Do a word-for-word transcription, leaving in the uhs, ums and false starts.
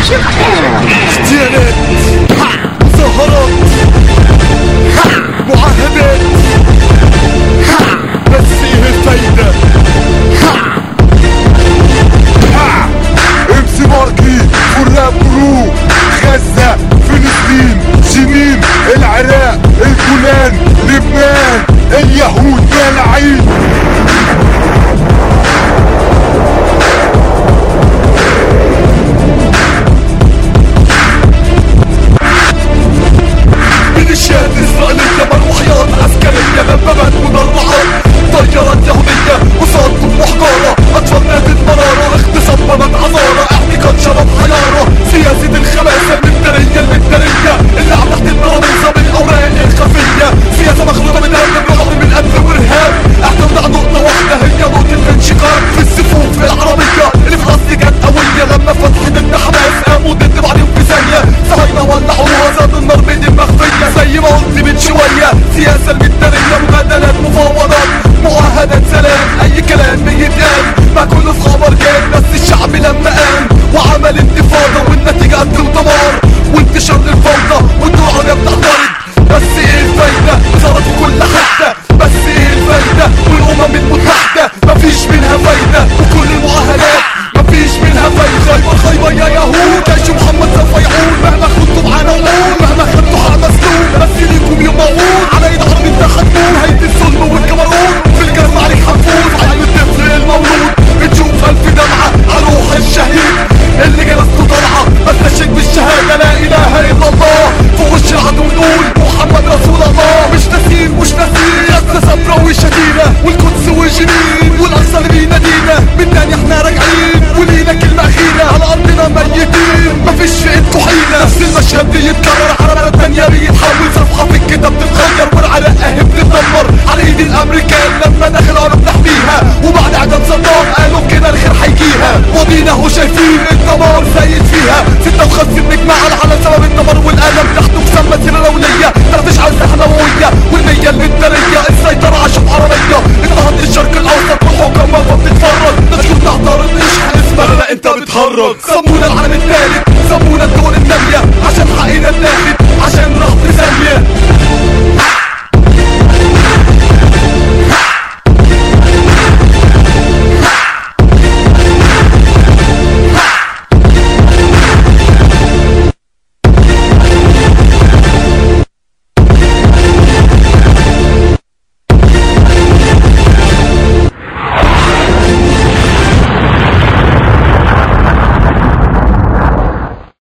اغتيالات، مظاهرات، معاهدات، بس ايه الفايدة؟ امسي ماركي والراب برو، غزة، فلسطين، جنين، العراق، الجولان، لبنان، اليهود مالعين. ميليشيات إسرائيلية، مروحيات عسكرية، دبابات مدرعات، طيارات يهودية، وصاد وحجارة، أطفال ماتت مرارة، اغتصاب بنات عذارة، اعتقاد شباب حيارة، سياسة الخباثة المدارية المدارية اللي عم تحت الترابيزة بالأوراق الخفية، سياسة مخلوطة من قلب الرعب من قلب وإرهاب، اعتمد على نقطة واحدة هي نقطة الانشقاق في الصفوف العربية اللي في الأصل كانت قوية. لما فتحت ضد حماس قاموا ضد بعضهم في ثانية، صهاينة ولعوها زاد النار بيد المخفية. زي ما قلت من شوية، سياسة المدارية، مبادلات، مفاوضات، معاهدات، سلام، أي كلام بيتقال ما كله في خبر كان. بس الشعب لما قام وعمل انتفاضة، والنتيجة قتل ودمار وانتشار الفوضى والنوع بتعترض. بس ايه الفايدة؟ صارت في كل حتة. بس ايه الفايدة؟ والأمم المتحدة مفيش منها فايدة، وكل المعاهدات مفيش منها فايدة. خيبة خيبة يا يهود، جيش محمد سوف يعود. مهما خدتوا معانا وعود، مهما خدتوا حق مسلول، بس ليكم يوم موعود. على ايد عرب انت خدتون هيدي الظلم والجبروت. في الجرم عليك حنفوت، عين الطفل المولود. بتشوف ألف دمعة على روح الشهيد اللي جلسته طالعة، بستشهد بالشهادة لا إله إلا الله. فوق وش العدو نقول محمد رسول الله. مش ناسين مش ناسين غزة صبرا وشديدة، والقدس وجنين، والأقصى اللي بينادينا. من تاني احنا راجعين ولينا كلمة أخيرة، على أرضنا ميتين مفيش في ايدكوا حيلة. نفس المشهد بيتكرر على بلد تانية، بيتحول صفحة في الكتاب تتغير، والعراق اهي بتتدمر على ايد الأمريكان. لما دخلوا قالوا بنحميها، وبعد اعدام صدام قالوا كده الخير حيجيها. ودينا هو شايفين الدمار زي